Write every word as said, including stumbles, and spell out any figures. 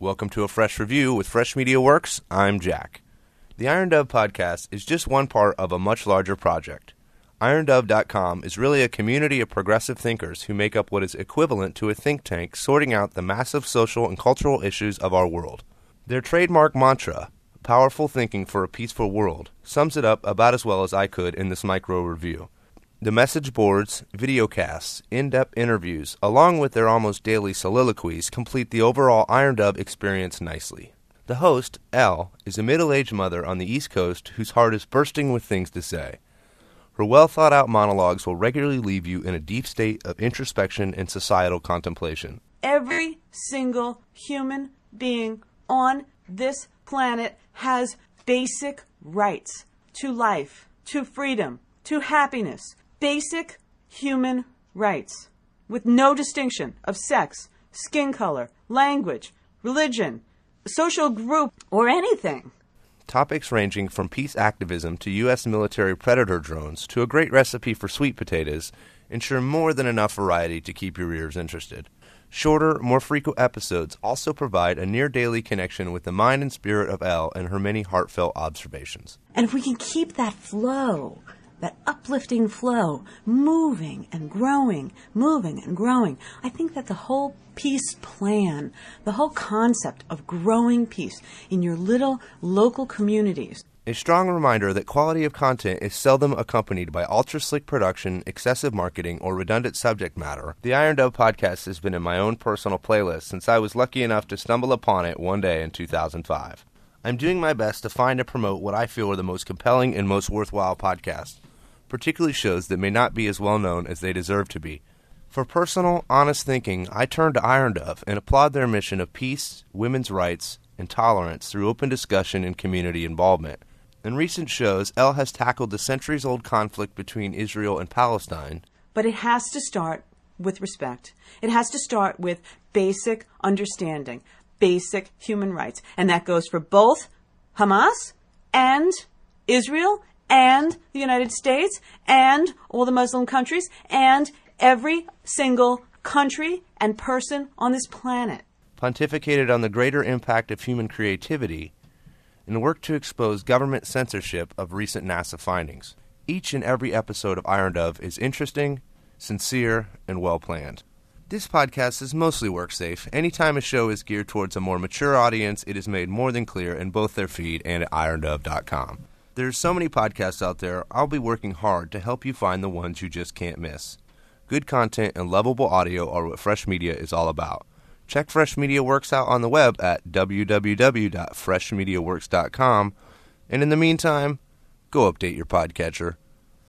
Welcome to a fresh review with Fresh Media Works. I'm Jack. The Iron Dove podcast is just one part of a much larger project. Iron Dove dot com is really a community of progressive thinkers who make up what is equivalent to a think tank sorting out the massive social and cultural issues of our world. Their trademark mantra, powerful thinking for a peaceful world, sums it up about as well as I could in this micro review. The message boards, videocasts, in-depth interviews, along with their almost daily soliloquies, complete the overall Iron Dove experience nicely. The host, Elle, is a middle-aged mother on the East Coast whose heart is bursting with things to say. Her well-thought-out monologues will regularly leave you in a deep state of introspection and societal contemplation. Every single human being on this planet has basic rights to life, to freedom, to happiness. Basic human rights, with no distinction of sex, skin color, language, religion, social group, or anything. Topics ranging from peace activism to U S military Predator drones to a great recipe for sweet potatoes ensure more than enough variety to keep your ears interested. Shorter, more frequent episodes also provide a near-daily connection with the mind and spirit of Elle and her many heartfelt observations. And if we can keep that flow, that uplifting flow, moving and growing, moving and growing, I think that the whole peace plan, the whole concept of growing peace in your little local communities. A strong reminder that quality of content is seldom accompanied by ultra-slick production, excessive marketing, or redundant subject matter. The Iron Dove podcast has been in my own personal playlist since I was lucky enough to stumble upon it one day in two thousand five. I'm doing my best to find and promote what I feel are the most compelling and most worthwhile podcasts, particularly shows that may not be as well known as they deserve to be. For personal, honest thinking, I turn to Iron Dove and applaud their mission of peace, women's rights, and tolerance through open discussion and community involvement. In recent shows, Elle has tackled the centuries-old conflict between Israel and Palestine. But it has to start with respect. It has to start with basic understanding, basic human rights. And that goes for both Hamas and Israel and the United States and all the Muslim countries and every single country and person on this planet. Pontificated on the greater impact of human creativity and worked to expose government censorship of recent NASA findings. Each and every episode of Iron Dove is interesting, sincere, and well-planned. This podcast is mostly work-safe. Anytime a show is geared towards a more mature audience, it is made more than clear in both their feed and at iron dove dot com. There's so many podcasts out there, I'll be working hard to help you find the ones you just can't miss. Good content and lovable audio are what Fresh Media is all about. Check Fresh Media Works out on the web at w w w dot fresh media works dot com, and in the meantime, go update your podcatcher.